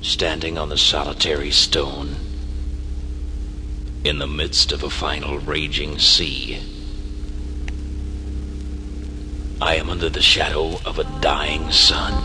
standing on the solitary stone, in the midst of a final raging sea. I am under the shadow of a dying sun.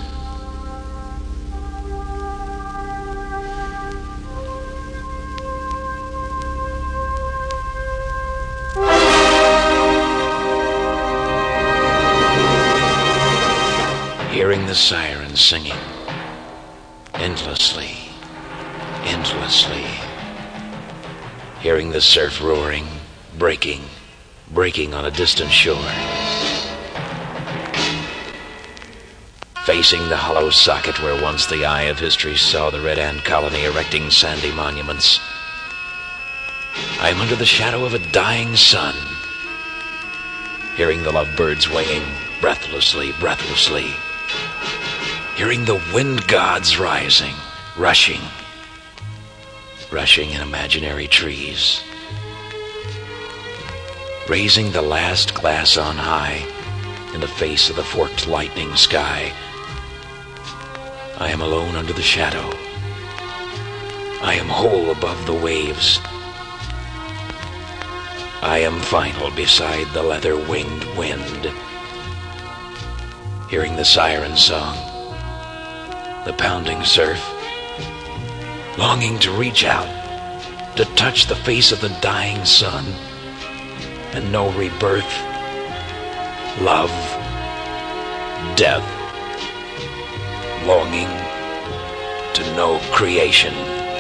Hearing the sirens singing endlessly, endlessly. Hearing the surf roaring, breaking on a distant shore. Facing the hollow socket where once the eye of history saw the Red Ant colony erecting sandy monuments. I am under the shadow of a dying sun, hearing the lovebirds winging breathlessly, breathlessly. Hearing the wind gods rising, rushing in imaginary trees. Raising the last glass on high in the face of the forked lightning sky. I am alone under the shadow. I am whole above the waves. I am final beside the leather-winged wind. Hearing the siren song, the pounding surf, longing to reach out, to touch the face of the dying sun, and know rebirth, love, death, longing to know creation.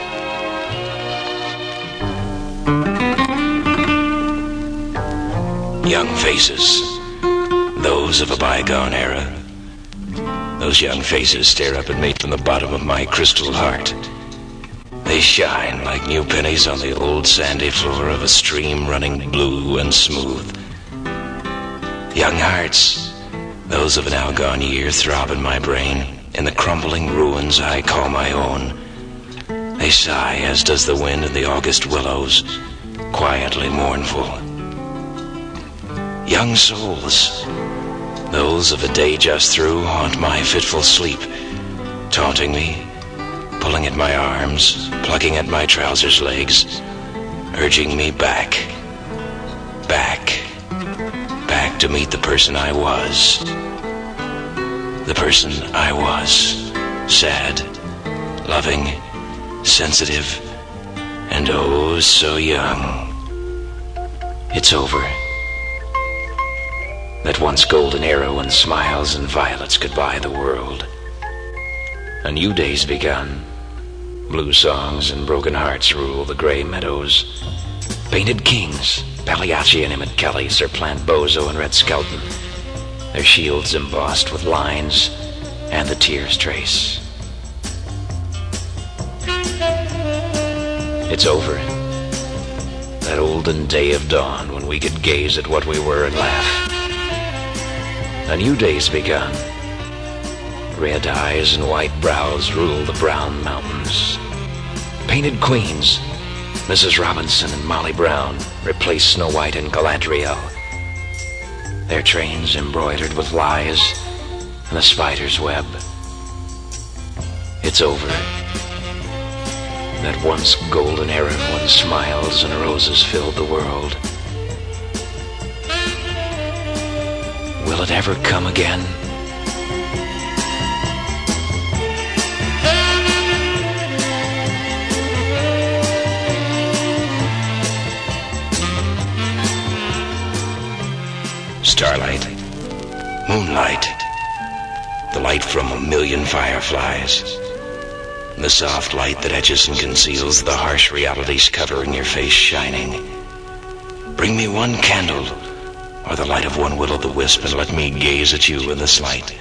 Young faces, those of a bygone era. Those young faces stare up at me from the bottom of my crystal heart. They shine like new pennies on the old sandy floor of a stream running blue and smooth. Young hearts, those of an outgone year, throb in my brain, in the crumbling ruins I call my own. They sigh, as does the wind in the August willows, quietly mournful. Young souls, those of a day just through, haunt my fitful sleep, taunting me, pulling at my arms, plucking at my trousers legs, urging me back to meet the person I was. The person I was, sad, loving, sensitive, and oh so young. It's over. That once golden arrow and smiles and violets could buy the world. A new day's begun. Blue songs and broken hearts rule the gray meadows. Painted kings, Pagliacci and Emmett Kelly, Sir Plant Bozo and Red Skelton, their shields embossed with lines and the tears trace. It's over. That olden day of dawn when we could gaze at what we were and laugh. A new day's begun. Red eyes and white brows rule the brown mountains. Painted queens, Mrs. Robinson and Molly Brown, replace Snow White and Galadriel. Their trains embroidered with lies and a spider's web. It's over. That once golden era when smiles and roses filled the world. Will it ever come again? Starlight, moonlight, the light from a million fireflies, the soft light that etches and conceals the harsh realities covering your face shining. Bring me one candle, or the light of one will-o'-the-wisp, and let me gaze at you in this light.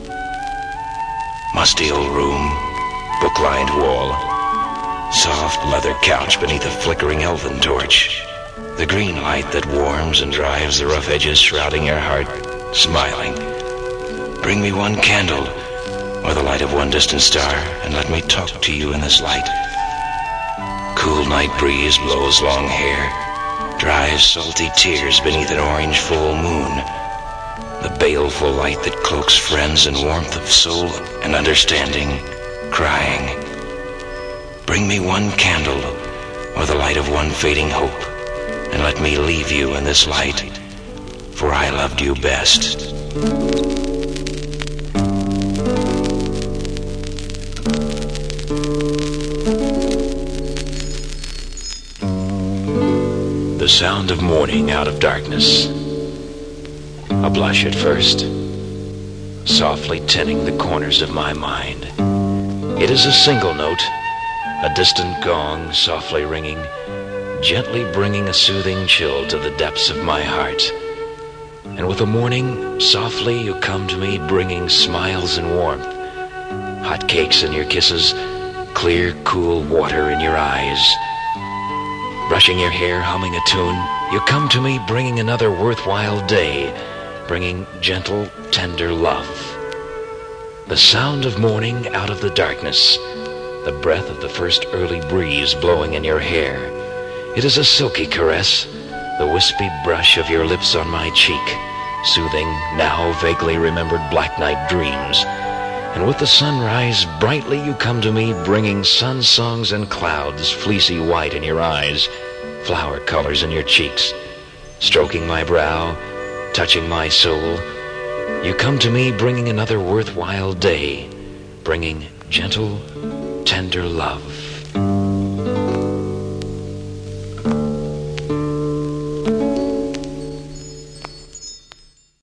Musty old room, book-lined wall, soft leather couch beneath a flickering elven torch, the green light that warms and drives the rough edges shrouding your heart, smiling. Bring me one candle, or the light of one distant star, and let me talk to you in this light. Cool night breeze blows long hair, dries salty tears beneath an orange full moon. The baleful light that cloaks friends in warmth of soul and understanding, crying, Bring me one candle or the light of one fading hope, and let me leave you in this light, for I loved you best. The sound of morning out of darkness. A blush at first, softly tinting the corners of my mind. It is a single note, a distant gong softly ringing, gently bringing a soothing chill to the depths of my heart. And with the morning, softly you come to me bringing smiles and warmth, hot cakes in your kisses, clear, cool water in your eyes. Brushing your hair, humming a tune, you come to me bringing another worthwhile day, bringing gentle, tender love. The sound of morning out of the darkness, the breath of the first early breeze blowing in your hair. It is a silky caress, the wispy brush of your lips on my cheek, soothing now vaguely remembered black night dreams. And with the sunrise brightly you come to me bringing sun songs and clouds, fleecy white in your eyes, flower colors in your cheeks, stroking my brow, touching my soul. You come to me bringing another worthwhile day, bringing gentle, tender love.